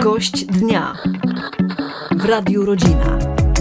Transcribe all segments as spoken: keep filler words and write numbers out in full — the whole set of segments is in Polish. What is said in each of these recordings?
Gość dnia w Radiu Rodzina.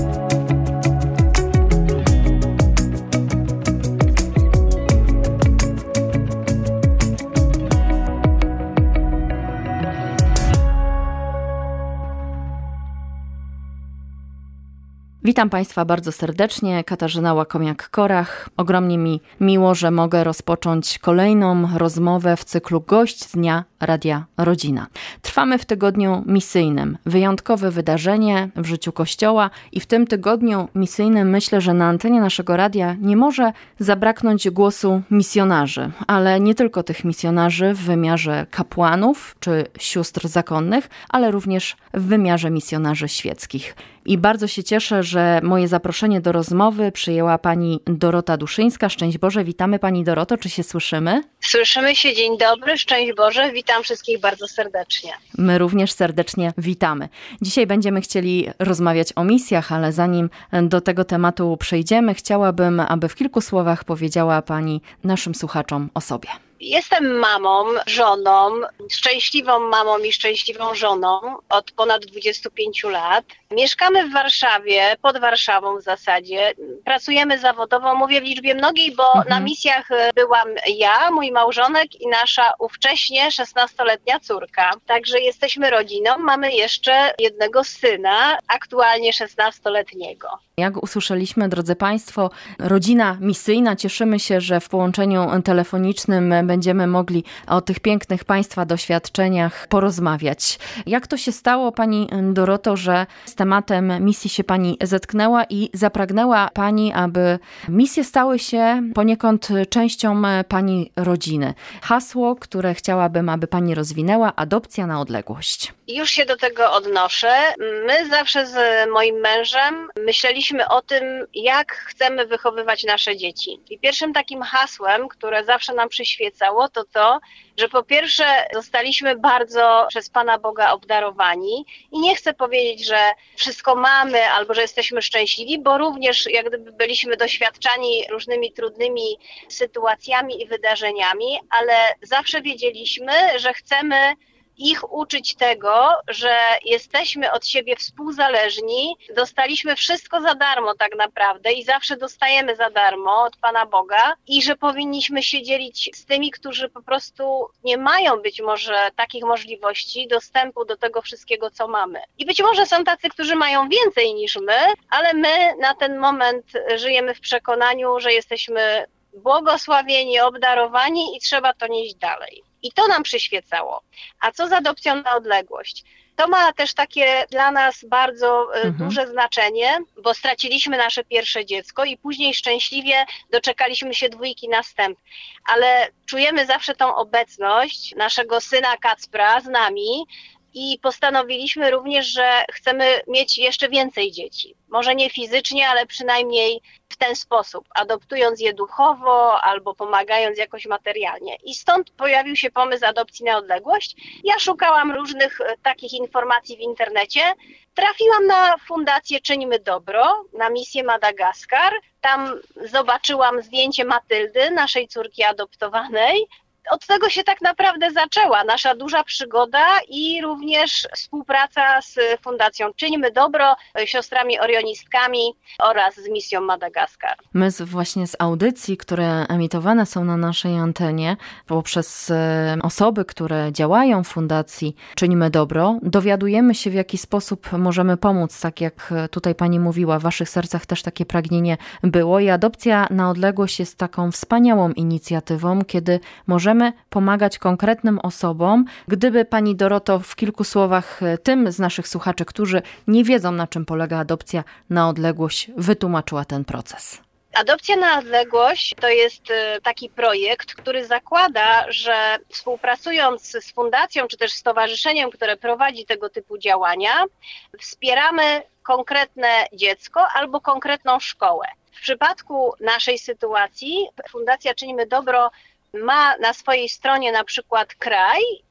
Witam Państwa bardzo serdecznie, Katarzyna Łakomiak-Korach. Ogromnie mi miło, że mogę rozpocząć kolejną rozmowę w cyklu Gość Dnia Radia Rodzina. Trwamy w tygodniu misyjnym. Wyjątkowe wydarzenie w życiu Kościoła i w tym tygodniu misyjnym myślę, że na antenie naszego radia nie może zabraknąć głosu misjonarzy, ale nie tylko tych misjonarzy w wymiarze kapłanów czy sióstr zakonnych, ale również w wymiarze misjonarzy świeckich. I bardzo się cieszę, że moje zaproszenie do rozmowy przyjęła pani Dorota Duszyńska. Szczęść Boże, witamy Pani Doroto, czy się słyszymy? Słyszymy się, dzień dobry, szczęść Boże, witam wszystkich bardzo serdecznie. My również serdecznie witamy. Dzisiaj będziemy chcieli rozmawiać o misjach, ale zanim do tego tematu przejdziemy, chciałabym, aby w kilku słowach powiedziała Pani naszym słuchaczom o sobie. Jestem mamą, żoną, szczęśliwą mamą i szczęśliwą żoną od ponad dwudziestu pięciu lat. Mieszkamy w Warszawie, pod Warszawą w zasadzie. Pracujemy zawodowo, mówię w liczbie mnogiej, bo mhm. na misjach byłam ja, mój małżonek i nasza ówcześnie szesnastoletnia córka. Także jesteśmy rodziną, mamy jeszcze jednego syna, aktualnie szesnastoletniego. Jak usłyszeliśmy, drodzy Państwo, rodzina misyjna. Cieszymy się, że w połączeniu telefonicznym będziemy mogli o tych pięknych Państwa doświadczeniach porozmawiać. Jak to się stało, Pani Doroto, że z tematem misji się Pani zetknęła i zapragnęła Pani, aby misje stały się poniekąd częścią Pani rodziny? Hasło, które chciałabym, aby Pani rozwinęła, adopcja na odległość. Już się do tego odnoszę. My zawsze z moim mężem myśleliśmy o tym, jak chcemy wychowywać nasze dzieci. I pierwszym takim hasłem, które zawsze nam przyświecało, to to, że po pierwsze zostaliśmy bardzo przez Pana Boga obdarowani i nie chcę powiedzieć, że wszystko mamy albo że jesteśmy szczęśliwi, bo również jak gdyby byliśmy doświadczani różnymi trudnymi sytuacjami i wydarzeniami, ale zawsze wiedzieliśmy, że chcemy ich uczyć tego, że jesteśmy od siebie współzależni, dostaliśmy wszystko za darmo tak naprawdę i zawsze dostajemy za darmo od Pana Boga i że powinniśmy się dzielić z tymi, którzy po prostu nie mają być może takich możliwości dostępu do tego wszystkiego, co mamy. I być może są tacy, którzy mają więcej niż my, ale my na ten moment żyjemy w przekonaniu, że jesteśmy błogosławieni, obdarowani i trzeba to nieść dalej. I to nam przyświecało. A co z adopcją na odległość? To ma też takie dla nas bardzo mhm. duże znaczenie, bo straciliśmy nasze pierwsze dziecko i później szczęśliwie doczekaliśmy się dwójki następnych. Ale czujemy zawsze tą obecność naszego syna Kacpra z nami i postanowiliśmy również, że chcemy mieć jeszcze więcej dzieci. Może nie fizycznie, ale przynajmniej w ten sposób, adoptując je duchowo albo pomagając jakoś materialnie. I stąd pojawił się pomysł adopcji na odległość. Ja szukałam różnych takich informacji w internecie. Trafiłam na fundację Czyńmy Dobro, na misję Madagaskar. Tam zobaczyłam zdjęcie Matyldy, naszej córki adoptowanej. Od tego się tak naprawdę zaczęła nasza duża przygoda i również współpraca z Fundacją Czyńmy Dobro, siostrami orionistkami oraz z misją Madagaskar. My z, właśnie z audycji, które emitowane są na naszej antenie poprzez osoby, które działają w Fundacji Czyńmy Dobro, dowiadujemy się, w jaki sposób możemy pomóc. Tak jak tutaj Pani mówiła, w Waszych sercach też takie pragnienie było i adopcja na odległość jest taką wspaniałą inicjatywą, kiedy możemy pomagać konkretnym osobom. Gdyby Pani Doroto w kilku słowach tym z naszych słuchaczy, którzy nie wiedzą, na czym polega adopcja na odległość, wytłumaczyła ten proces. Adopcja na odległość to jest taki projekt, który zakłada, że współpracując z fundacją czy też stowarzyszeniem, które prowadzi tego typu działania, wspieramy konkretne dziecko albo konkretną szkołę. W przypadku naszej sytuacji Fundacja Czyńmy Dobro ma na swojej stronie na przykład kraj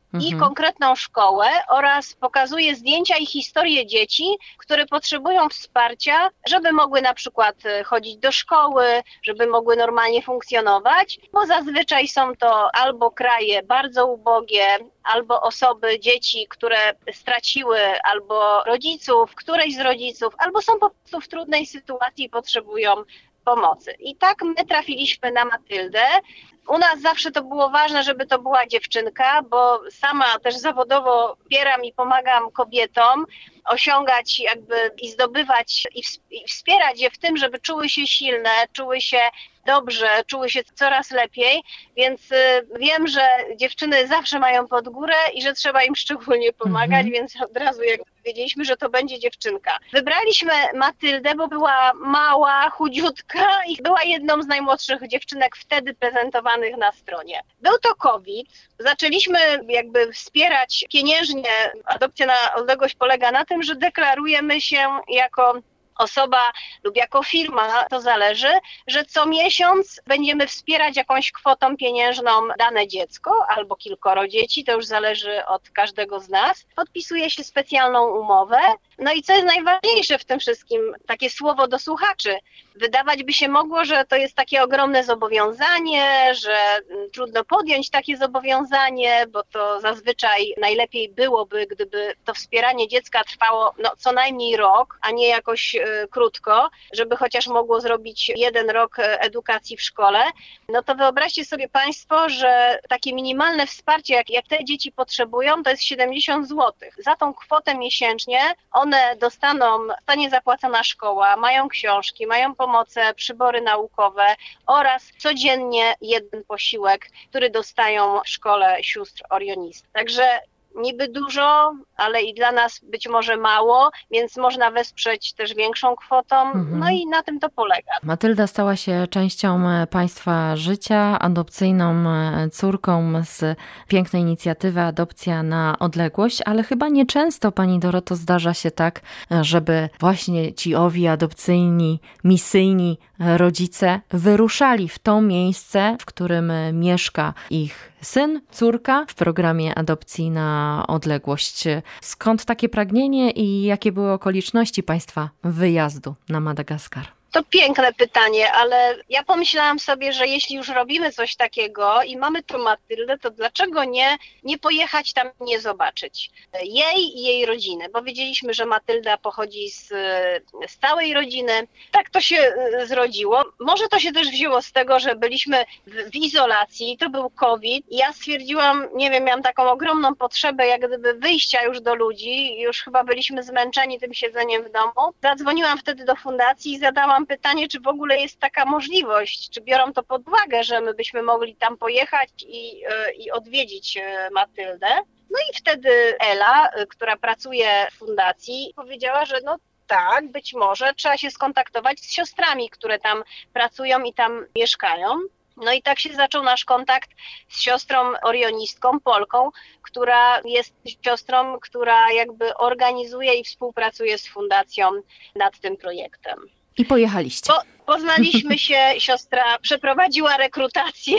ich Mhm. konkretną szkołę oraz pokazuje zdjęcia i historie dzieci, które potrzebują wsparcia, żeby mogły na przykład chodzić do szkoły, żeby mogły normalnie funkcjonować, bo zazwyczaj są to albo kraje bardzo ubogie, albo osoby, dzieci, które straciły albo rodziców, któreś z rodziców, albo są po prostu w trudnej sytuacji i potrzebują pomocy. I tak my trafiliśmy na Matyldę. U nas zawsze to było ważne, żeby to była dziewczynka, bo sama też zawodowo wspieram i pomagam kobietom osiągać jakby i zdobywać i, ws- i wspierać je w tym, żeby czuły się silne, czuły się dobrze, czuły się coraz lepiej, więc y, wiem, że dziewczyny zawsze mają pod górę i że trzeba im szczególnie pomagać, Mhm. więc od razu jak wiedzieliśmy, że to będzie dziewczynka. Wybraliśmy Matyldę, bo była mała, chudziutka i była jedną z najmłodszych dziewczynek wtedy prezentowanych na stronie. Był to COVID. Zaczęliśmy jakby wspierać pieniężnie. Adopcja na odległość polega na tym, że deklarujemy się jako osoba lub jako firma, to zależy, że co miesiąc będziemy wspierać jakąś kwotą pieniężną dane dziecko albo kilkoro dzieci, to już zależy od każdego z nas. Podpisuje się specjalną umowę. No i co jest najważniejsze w tym wszystkim, takie słowo do słuchaczy. Wydawać by się mogło, że to jest takie ogromne zobowiązanie, że trudno podjąć takie zobowiązanie, bo to zazwyczaj najlepiej byłoby, gdyby to wspieranie dziecka trwało no, co najmniej rok, a nie jakoś y, krótko, żeby chociaż mogło zrobić jeden rok edukacji w szkole. No to wyobraźcie sobie Państwo, że takie minimalne wsparcie, jak, jak te dzieci potrzebują, to jest siedemdziesiąt złotych. Za tą kwotę miesięcznie one dostaną, zostanie zapłacona szkoła, mają książki, mają pomoce, przybory naukowe oraz codziennie jeden posiłek, który dostają w szkole sióstr orionistów. Także niby dużo, ale i dla nas być może mało, więc można wesprzeć też większą kwotą, Mhm. no i na tym to polega. Matylda stała się częścią Państwa życia, adopcyjną córką z pięknej inicjatywy Adopcja na odległość, ale chyba nieczęsto, Pani Doroto, zdarza się tak, żeby właśnie ci owi adopcyjni, misyjni rodzice wyruszali w to miejsce, w którym mieszka ich syn, córka w programie Adopcji na odległość. Skąd takie pragnienie i jakie były okoliczności Państwa wyjazdu na Madagaskar? To piękne pytanie, ale ja pomyślałam sobie, że jeśli już robimy coś takiego i mamy tu Matyldę, to dlaczego nie, nie pojechać tam i nie zobaczyć jej i jej rodziny, bo wiedzieliśmy, że Matylda pochodzi z, z całej rodziny. Tak to się zrodziło. Może to się też wzięło z tego, że byliśmy w, w izolacji, to był COVID i ja stwierdziłam, nie wiem, miałam taką ogromną potrzebę jak gdyby wyjścia już do ludzi, już chyba byliśmy zmęczeni tym siedzeniem w domu. Zadzwoniłam wtedy do fundacji i zadałam pytanie, czy w ogóle jest taka możliwość, czy biorą to pod uwagę, że my byśmy mogli tam pojechać i, i odwiedzić Matyldę. No i wtedy Ela, która pracuje w fundacji, powiedziała, że no tak, być może trzeba się skontaktować z siostrami, które tam pracują i tam mieszkają. No i tak się zaczął nasz kontakt z siostrą orionistką, Polką, która jest siostrą, która jakby organizuje i współpracuje z fundacją nad tym projektem. I pojechaliście. Po, poznaliśmy się, siostra przeprowadziła rekrutację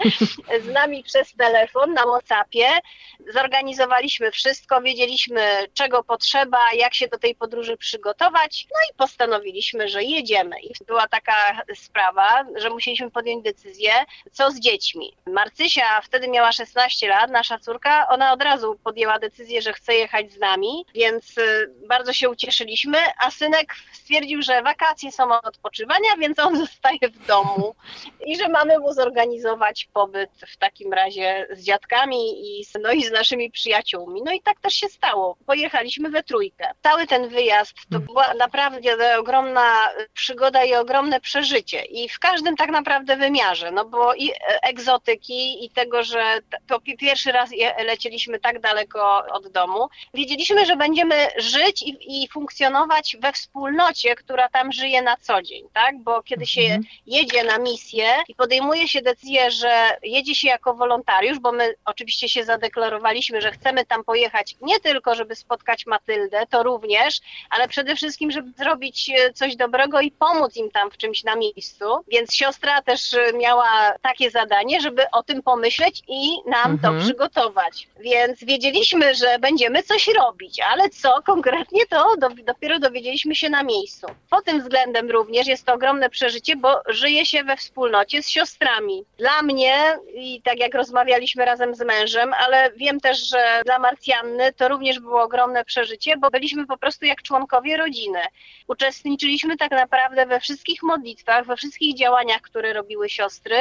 z nami przez telefon na WhatsAppie. Zorganizowaliśmy wszystko, wiedzieliśmy czego potrzeba, jak się do tej podróży przygotować, no i postanowiliśmy, że jedziemy. I była taka sprawa, że musieliśmy podjąć decyzję, co z dziećmi. Marcysia wtedy miała szesnaście lat, nasza córka, ona od razu podjęła decyzję, że chce jechać z nami, więc bardzo się ucieszyliśmy, a synek stwierdził, że wakacje są od odpoczywania, więc on zostaje w domu i że mamy mu zorganizować pobyt w takim razie z dziadkami i z, no i z naszymi przyjaciółmi. No i tak też się stało. Pojechaliśmy we trójkę. Cały ten wyjazd to była naprawdę ogromna przygoda i ogromne przeżycie i w każdym tak naprawdę wymiarze, no bo i egzotyki i tego, że to pierwszy raz lecieliśmy tak daleko od domu. Wiedzieliśmy, że będziemy żyć i, i funkcjonować we wspólnocie, która tam żyje na co dzień, tak? Bo bo kiedy się mhm. jedzie na misję i podejmuje się decyzję, że jedzie się jako wolontariusz, bo my oczywiście się zadeklarowaliśmy, że chcemy tam pojechać nie tylko, żeby spotkać Matyldę, to również, ale przede wszystkim, żeby zrobić coś dobrego i pomóc im tam w czymś na miejscu. Więc siostra też miała takie zadanie, żeby o tym pomyśleć i nam mhm. to przygotować. Więc wiedzieliśmy, że będziemy coś robić, ale co konkretnie, to do, dopiero dowiedzieliśmy się na miejscu. Pod tym względem również jest to ogromne przeżycie, bo żyje się we wspólnocie z siostrami. Dla mnie, i tak jak rozmawialiśmy razem z mężem, ale wiem też, że dla Marcjanny to również było ogromne przeżycie, bo byliśmy po prostu jak członkowie rodziny. Uczestniczyliśmy tak naprawdę we wszystkich modlitwach, we wszystkich działaniach, które robiły siostry.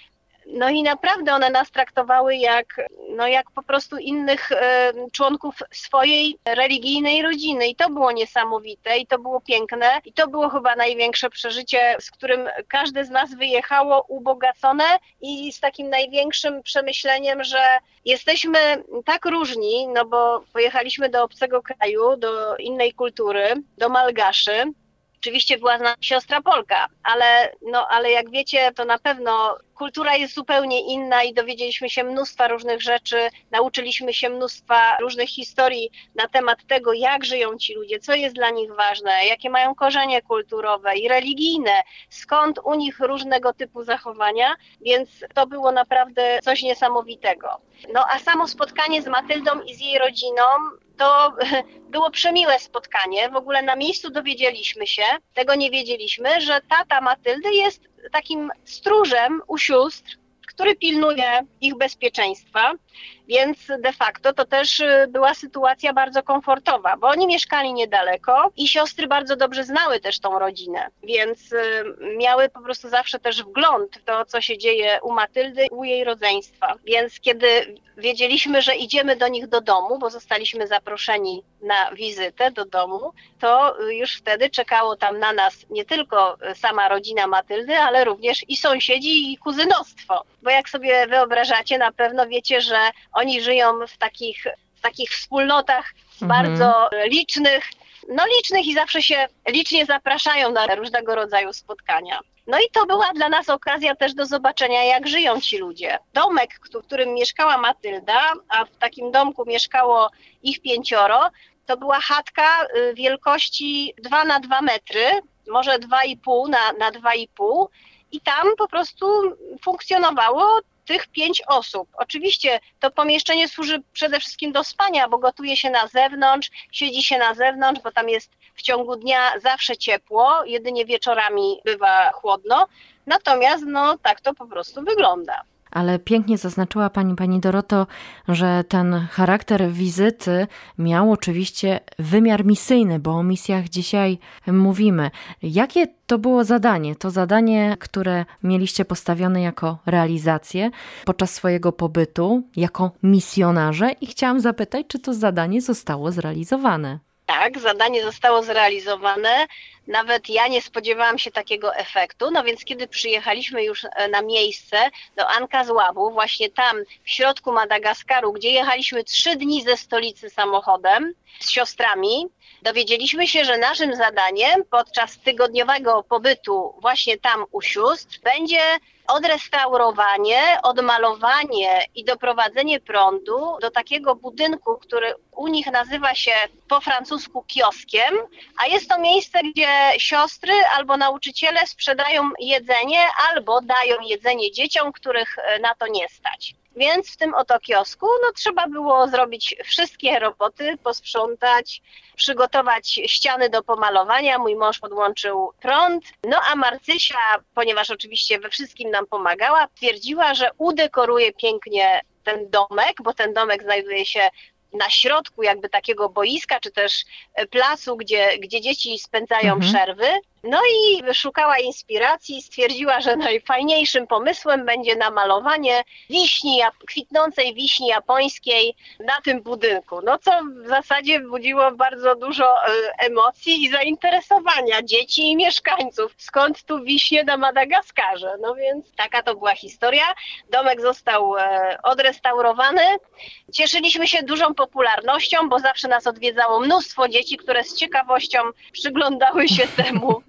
No i naprawdę one nas traktowały jak, no jak po prostu innych e, członków swojej religijnej rodziny i to było niesamowite i to było piękne i to było chyba największe przeżycie, z którym każde z nas wyjechało ubogacone i z takim największym przemyśleniem, że jesteśmy tak różni, no bo pojechaliśmy do obcego kraju, do innej kultury, do Malgaszy. Oczywiście była z nami siostra Polka, ale, no, ale jak wiecie, to na pewno kultura jest zupełnie inna i dowiedzieliśmy się mnóstwa różnych rzeczy, nauczyliśmy się mnóstwa różnych historii na temat tego, jak żyją ci ludzie, co jest dla nich ważne, jakie mają korzenie kulturowe i religijne, skąd u nich różnego typu zachowania, więc to było naprawdę coś niesamowitego. No a samo spotkanie z Matyldą i z jej rodziną, to było przemiłe spotkanie. W ogóle na miejscu dowiedzieliśmy się, tego nie wiedzieliśmy, że tata Matyldy jest takim stróżem u sióstr, który pilnuje ich bezpieczeństwa, więc de facto to też była sytuacja bardzo komfortowa, bo oni mieszkali niedaleko i siostry bardzo dobrze znały też tą rodzinę, więc miały po prostu zawsze też wgląd w to, co się dzieje u Matyldy, u jej rodzeństwa. Więc kiedy wiedzieliśmy, że idziemy do nich do domu, bo zostaliśmy zaproszeni na wizytę do domu, to już wtedy czekało tam na nas nie tylko sama rodzina Matyldy, ale również i sąsiedzi, i kuzynostwo. Bo jak sobie wyobrażacie, na pewno wiecie, że oni żyją w takich, w takich wspólnotach mhm. bardzo licznych, no licznych i zawsze się licznie zapraszają na różnego rodzaju spotkania. No i to była dla nas okazja też do zobaczenia, jak żyją ci ludzie. Domek, w którym mieszkała Matylda, a w takim domku mieszkało ich pięcioro, to była chatka wielkości dwa na dwa metry, może dwa i pół na, na dwa i pół i tam po prostu funkcjonowało tych pięć osób. Oczywiście to pomieszczenie służy przede wszystkim do spania, bo gotuje się na zewnątrz, siedzi się na zewnątrz, bo tam jest w ciągu dnia zawsze ciepło, jedynie wieczorami bywa chłodno. Natomiast no tak to po prostu wygląda. Ale pięknie zaznaczyła Pani, Pani Doroto, że ten charakter wizyty miał oczywiście wymiar misyjny, bo o misjach dzisiaj mówimy. Jakie to było zadanie? To zadanie, które mieliście postawione jako realizację podczas swojego pobytu, jako misjonarze i chciałam zapytać, czy to zadanie zostało zrealizowane? Tak, zadanie zostało zrealizowane. Nawet ja nie spodziewałam się takiego efektu, no więc kiedy przyjechaliśmy już na miejsce do Ankazławu, właśnie tam w środku Madagaskaru, gdzie jechaliśmy trzy dni ze stolicy samochodem z siostrami, dowiedzieliśmy się, że naszym zadaniem podczas tygodniowego pobytu właśnie tam u sióstr będzie odrestaurowanie, odmalowanie i doprowadzenie prądu do takiego budynku, który u nich nazywa się po francusku kioskiem, a jest to miejsce, gdzie siostry albo nauczyciele sprzedają jedzenie albo dają jedzenie dzieciom, których na to nie stać. Więc w tym oto kiosku no, trzeba było zrobić wszystkie roboty, posprzątać, przygotować ściany do pomalowania. Mój mąż podłączył prąd, no a Marcysia, ponieważ oczywiście we wszystkim nam pomagała, twierdziła, że udekoruje pięknie ten domek, bo ten domek znajduje się na środku jakby takiego boiska, czy też placu, gdzie, gdzie dzieci spędzają mhm. przerwy. No i szukała inspiracji, stwierdziła, że najfajniejszym pomysłem będzie namalowanie wiśni, kwitnącej wiśni japońskiej na tym budynku. No co w zasadzie budziło bardzo dużo emocji i zainteresowania dzieci i mieszkańców. Skąd tu wiśnie na Madagaskarze? No więc taka to była historia. Domek został odrestaurowany. Cieszyliśmy się dużą popularnością, bo zawsze nas odwiedzało mnóstwo dzieci, które z ciekawością przyglądały się temu,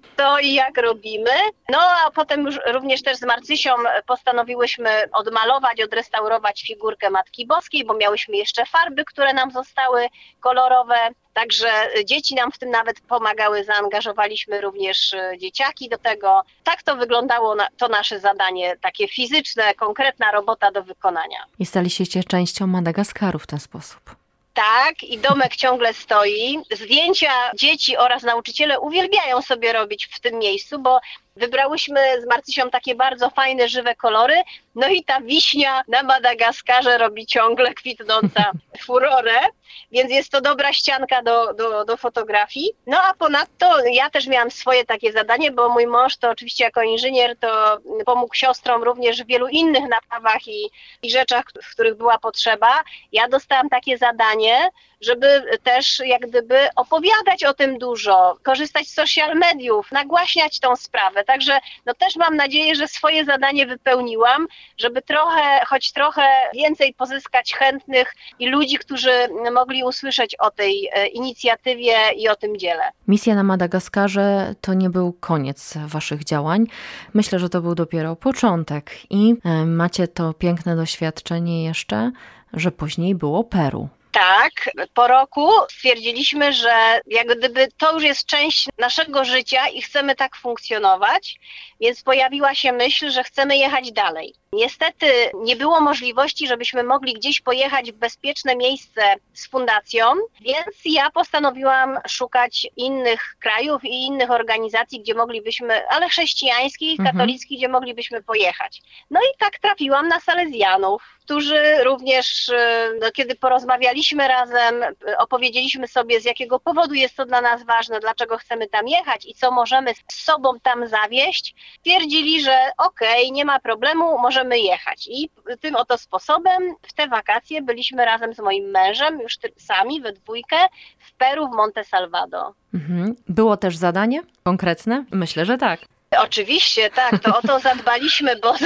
co i jak robimy. No a potem już również też z Marcysią postanowiłyśmy odmalować, odrestaurować figurkę Matki Boskiej, bo miałyśmy jeszcze farby, które nam zostały kolorowe. Także dzieci nam w tym nawet pomagały, zaangażowaliśmy również dzieciaki do tego. Tak to wyglądało to nasze zadanie, takie fizyczne, konkretna robota do wykonania. I staliście się częścią Madagaskaru w ten sposób. Tak, i domek ciągle stoi. Zdjęcia dzieci oraz nauczyciele uwielbiają sobie robić w tym miejscu, bo wybrałyśmy z Marcysią takie bardzo fajne, żywe kolory. No i ta wiśnia na Madagaskarze robi ciągle kwitnąca furorę, więc jest to dobra ścianka do, do, do fotografii. No a ponadto ja też miałam swoje takie zadanie, bo mój mąż to oczywiście jako inżynier to pomógł siostrom również w wielu innych naprawach i, i rzeczach, w których była potrzeba. Ja dostałam takie zadanie, żeby też jak gdyby opowiadać o tym dużo, korzystać z social mediów, nagłaśniać tą sprawę. Także no też mam nadzieję, że swoje zadanie wypełniłam, żeby trochę, choć trochę więcej pozyskać chętnych i ludzi, którzy mogli usłyszeć o tej inicjatywie i o tym dziele. Misja na Madagaskarze to nie był koniec waszych działań. Myślę, że to był dopiero początek i macie to piękne doświadczenie jeszcze, że później było Peru. Tak, po roku stwierdziliśmy, że jak gdyby to już jest część naszego życia i chcemy tak funkcjonować, więc pojawiła się myśl, że chcemy jechać dalej. Niestety nie było możliwości, żebyśmy mogli gdzieś pojechać w bezpieczne miejsce z fundacją, więc ja postanowiłam szukać innych krajów i innych organizacji, gdzie moglibyśmy, ale chrześcijańskich, mhm. katolickich, gdzie moglibyśmy pojechać. No i tak trafiłam na Salezjanów, którzy również, no, kiedy porozmawialiśmy razem, opowiedzieliśmy sobie, z jakiego powodu jest to dla nas ważne, dlaczego chcemy tam jechać i co możemy z sobą tam zawieźć, twierdzili, że okej, okay, nie ma problemu, możemy jechać. I tym oto sposobem w te wakacje byliśmy razem z moim mężem, już sami we dwójkę, w Peru, w Monte Salvado. Mhm. Było też zadanie konkretne? Myślę, że tak. Oczywiście, tak, to o to zadbaliśmy, bo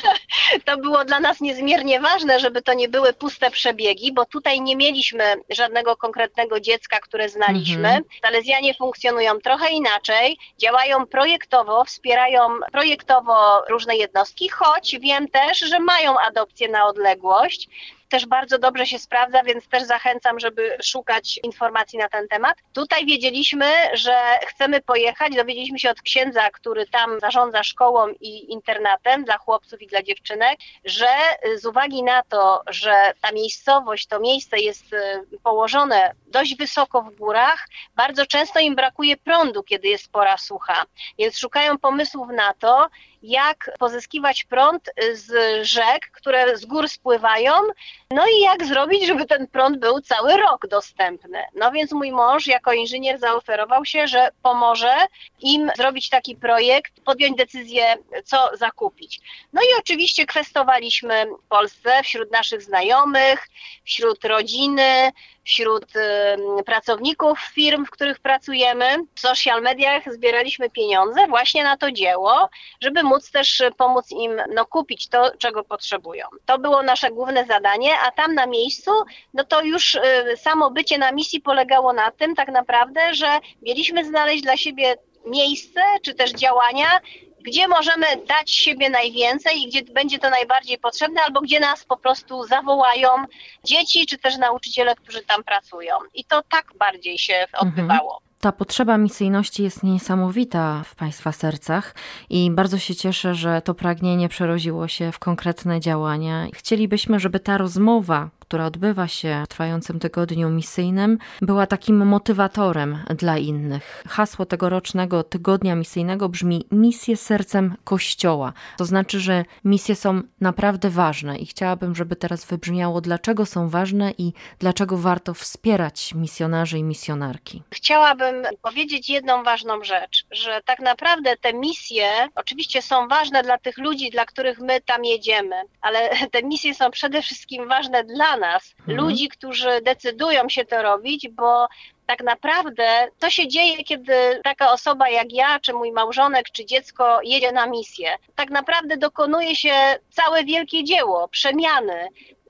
to było dla nas niezmiernie ważne, żeby to nie były puste przebiegi, bo tutaj nie mieliśmy żadnego konkretnego dziecka, które znaliśmy. Mhm. Salezjanie funkcjonują trochę inaczej, działają projektowo, wspierają projektowo różne jednostki, choć wiem też, że mają adopcję na odległość. Też bardzo dobrze się sprawdza, więc też zachęcam, żeby szukać informacji na ten temat. Tutaj wiedzieliśmy, że chcemy pojechać, dowiedzieliśmy się od księdza, który tam zarządza szkołą i internatem dla chłopców i dla dziewczynek, że z uwagi na to, że ta miejscowość, to miejsce jest położone dość wysoko w górach, bardzo często im brakuje prądu, kiedy jest pora sucha, więc szukają pomysłów na to, jak pozyskiwać prąd z rzek, które z gór spływają, no i jak zrobić, żeby ten prąd był cały rok dostępny. No więc mój mąż jako inżynier zaoferował się, że pomoże im zrobić taki projekt, podjąć decyzję, co zakupić. No i oczywiście kwestowaliśmy w Polsce wśród naszych znajomych, wśród rodziny, wśród y, pracowników firm, w których pracujemy. W social mediach zbieraliśmy pieniądze właśnie na to dzieło, żeby móc też pomóc im no, kupić to, czego potrzebują. To było nasze główne zadanie, a tam na miejscu, no to już y, samo bycie na misji polegało na tym tak naprawdę, że mieliśmy znaleźć dla siebie miejsce, czy też działania, gdzie możemy dać siebie najwięcej i gdzie będzie to najbardziej potrzebne, albo gdzie nas po prostu zawołają dzieci, czy też nauczyciele, którzy tam pracują. I to tak bardziej się odbywało. Mhm. Ta potrzeba misyjności jest niesamowita w Państwa sercach i bardzo się cieszę, że to pragnienie przerodziło się w konkretne działania. Chcielibyśmy, żeby ta rozmowa, która odbywa się w trwającym tygodniu misyjnym, była takim motywatorem dla innych. Hasło tegorocznego tygodnia misyjnego brzmi misje sercem Kościoła. To znaczy, że misje są naprawdę ważne i chciałabym, żeby teraz wybrzmiało, dlaczego są ważne i dlaczego warto wspierać misjonarzy i misjonarki. Chciałabym powiedzieć jedną ważną rzecz, że tak naprawdę te misje oczywiście są ważne dla tych ludzi, dla których my tam jedziemy, ale te misje są przede wszystkim ważne dla nas, mhm. ludzi, którzy decydują się to robić, bo tak naprawdę to się dzieje, kiedy taka osoba jak ja, czy mój małżonek, czy dziecko jedzie na misję. Tak naprawdę dokonuje się całe wielkie dzieło, przemiany.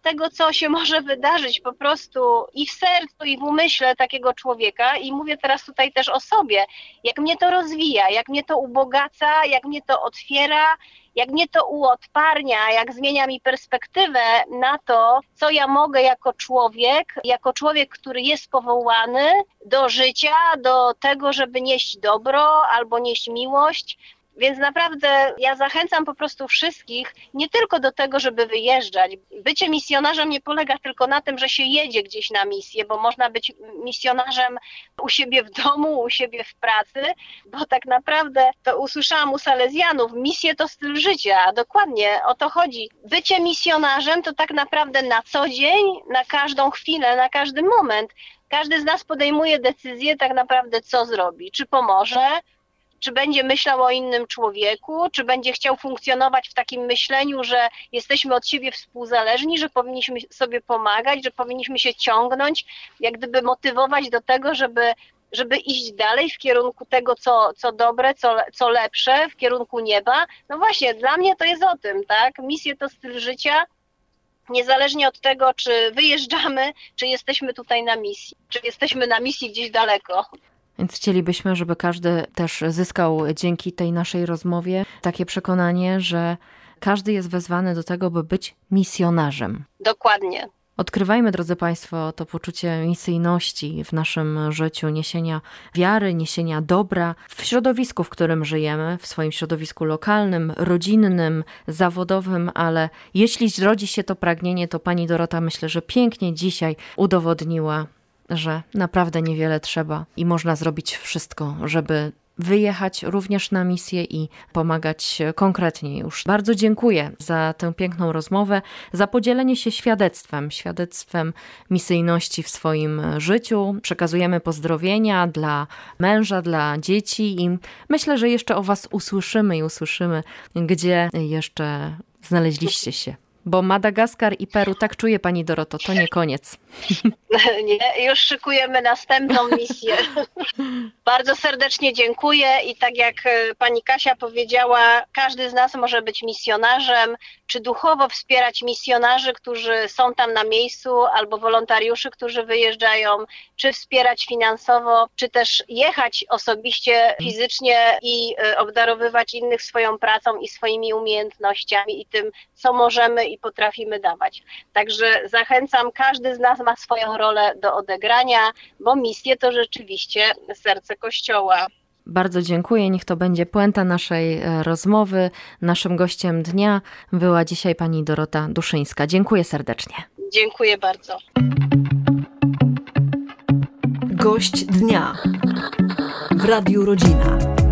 tego, co się może wydarzyć po prostu i w sercu, i w umyśle takiego człowieka. I mówię teraz tutaj też o sobie, jak mnie to rozwija, jak mnie to ubogaca, jak mnie to otwiera, jak mnie to uodparnia, jak zmienia mi perspektywę na to, co ja mogę jako człowiek, jako człowiek, który jest powołany do życia, do tego, żeby nieść dobro albo nieść miłość. Więc naprawdę ja zachęcam po prostu wszystkich nie tylko do tego, żeby wyjeżdżać. Bycie misjonarzem nie polega tylko na tym, że się jedzie gdzieś na misję, bo można być misjonarzem u siebie w domu, u siebie w pracy, bo tak naprawdę to usłyszałam u Salezjanów, misje to styl życia, a dokładnie o to chodzi. Bycie misjonarzem to tak naprawdę na co dzień, na każdą chwilę, na każdy moment. Każdy z nas podejmuje decyzję tak naprawdę, co zrobi, czy pomoże, czy będzie myślał o innym człowieku, czy będzie chciał funkcjonować w takim myśleniu, że jesteśmy od siebie współzależni, że powinniśmy sobie pomagać, że powinniśmy się ciągnąć, jak gdyby motywować do tego, żeby, żeby iść dalej w kierunku tego, co, co dobre, co, co lepsze, w kierunku nieba. No właśnie, dla mnie to jest o tym, tak? Misje to styl życia, niezależnie od tego, czy wyjeżdżamy, czy jesteśmy tutaj na misji, czy jesteśmy na misji gdzieś daleko. Więc chcielibyśmy, żeby każdy też zyskał dzięki tej naszej rozmowie takie przekonanie, że każdy jest wezwany do tego, by być misjonarzem. Dokładnie. Odkrywajmy, drodzy Państwo, to poczucie misyjności w naszym życiu, niesienia wiary, niesienia dobra w środowisku, w którym żyjemy, w swoim środowisku lokalnym, rodzinnym, zawodowym, ale jeśli rodzi się to pragnienie, to pani Dorota myślę, że pięknie dzisiaj udowodniła, że naprawdę niewiele trzeba i można zrobić wszystko, żeby wyjechać również na misję i pomagać konkretnie już. Bardzo dziękuję za tę piękną rozmowę, za podzielenie się świadectwem, świadectwem misyjności w swoim życiu. Przekazujemy pozdrowienia dla męża, dla dzieci i myślę, że jeszcze o Was usłyszymy i usłyszymy, gdzie jeszcze znaleźliście się. Bo Madagaskar i Peru, tak czuje pani Doroto, to nie koniec. Nie, już szykujemy następną misję. Bardzo serdecznie dziękuję i tak jak pani Kasia powiedziała, każdy z nas może być misjonarzem, czy duchowo wspierać misjonarzy, którzy są tam na miejscu, albo wolontariuszy, którzy wyjeżdżają, czy wspierać finansowo, czy też jechać osobiście, fizycznie i obdarowywać innych swoją pracą i swoimi umiejętnościami i tym, co możemy i potrafimy dawać. Także zachęcam, każdy z nas ma swoją rolę do odegrania, bo misje to rzeczywiście serce Kościoła. Bardzo dziękuję. Niech to będzie puenta naszej rozmowy. Naszym gościem dnia była dzisiaj pani Dorota Duszyńska. Dziękuję serdecznie. Dziękuję bardzo. Gość dnia w Radiu Rodzina.